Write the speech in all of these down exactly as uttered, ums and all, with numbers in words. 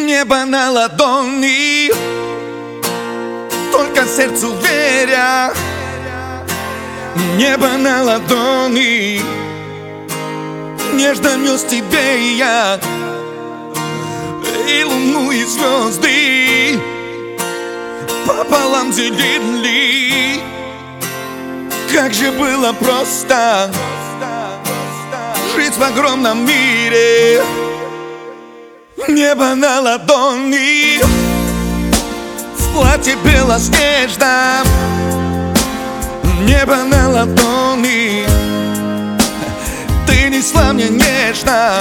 Небо на ладони, только сердцу веря. Небо на ладони, нежно нес тебе я, и луну, и звезды пополам делили. Как же было просто жить в огромном мире. Небо на ладони, в платье белоснежном. Небо на ладони, ты несла мне нежно.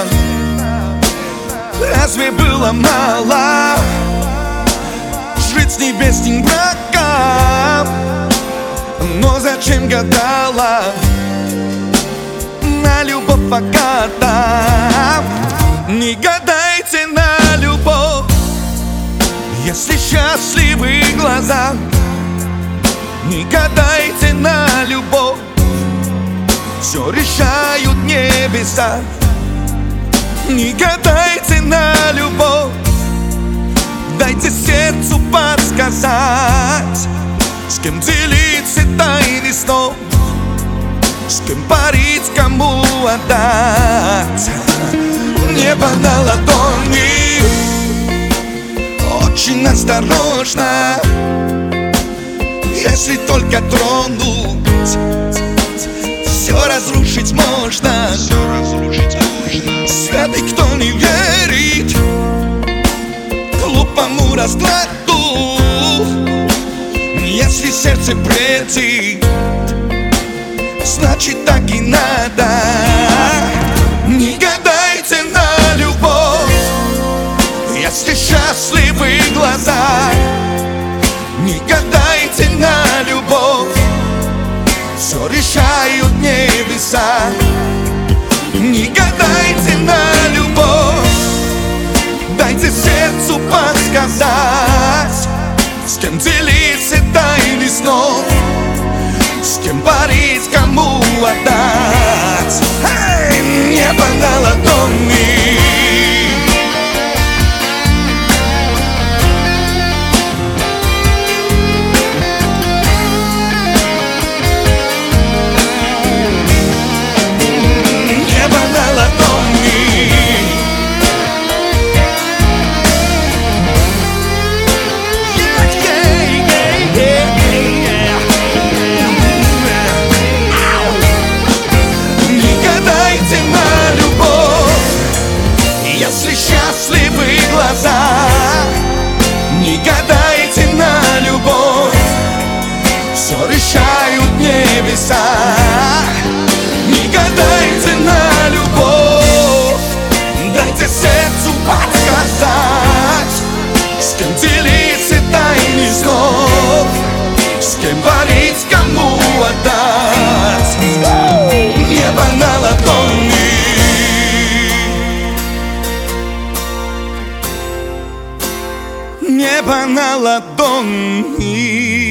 Разве было мало жить с небесным браком? Но зачем гадала на любовь богата? Не гадайте на любовь, если счастливы глаза. Не гадайте на любовь, все решают небеса. Не гадайте на любовь, дайте сердцу подсказать, с кем делиться тайны снов, с кем парить, кому отдать. Небо на ладони, очень осторожно, если только тронуть, все разрушить можно. Святый, кто не верит глупому раскладу, если сердце бредит, значит так и надо. Не гадайте на любовь, если счастливы глаза. Не гадайте на любовь, все решают небеса. Не гадайте на любовь, дайте сердцу подсказать, с кем делиться тайны снов, с кем парить, кому отдать. Эй, небо на ладони. Не гадайте на любовь, все решают небеса. Не гадайте на любовь, дайте сердцу подсказать, с кем делиться тайны снов, с кем парить, кому отдать. Небо на ладони. Небо на ладони.